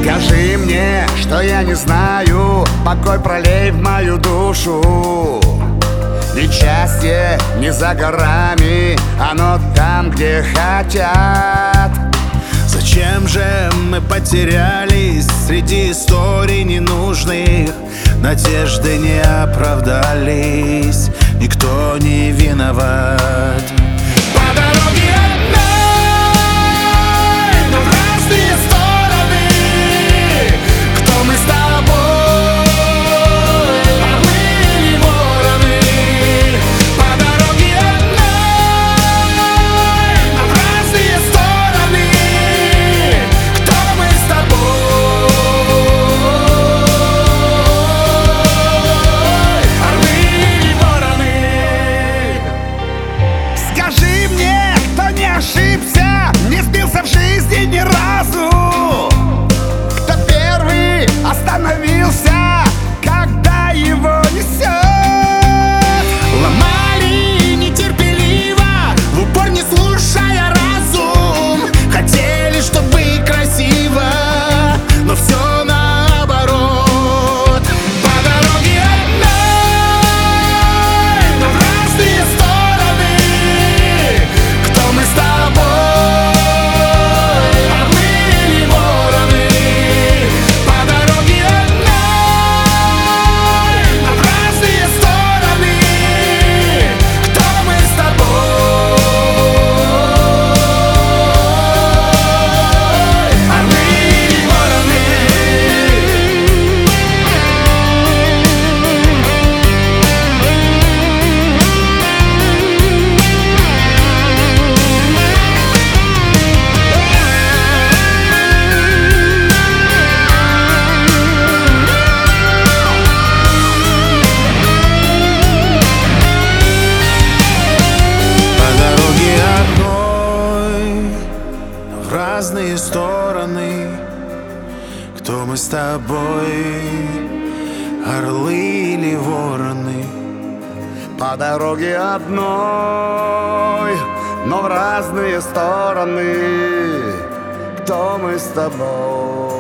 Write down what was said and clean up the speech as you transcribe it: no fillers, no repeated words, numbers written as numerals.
Скажи мне, что я не знаю, покой пролей в мою душу. Ведь счастье не за горами, оно там, где хотят. Зачем же мы потерялись среди историй ненужных? Надежды не оправдались, никто не виноват. По дороге одной, но в разные стороны. Кто мы с тобой, орлы или вороны? По дороге одной, но в разные стороны. Кто мы с тобой, орлы или вороны? Скажи мне, кто не ошибся, не сбился в жизни ни разу, кто первый остановился, когда его несет. Ломали нетерпеливо, в упор не слушая разум. Хотели, чтобы красиво, но все наоборот. По дороге одной, но в разные стороны. Кто мы с тобой, орлы или вороны? По дороге одной, но в разные стороны. Кто мы с тобой, орлы или вороны? По дороге одной, но в разные стороны. Кто мы с тобой, орлы или вороны? По дороге одной, но в разные стороны. Кто мы с тобой?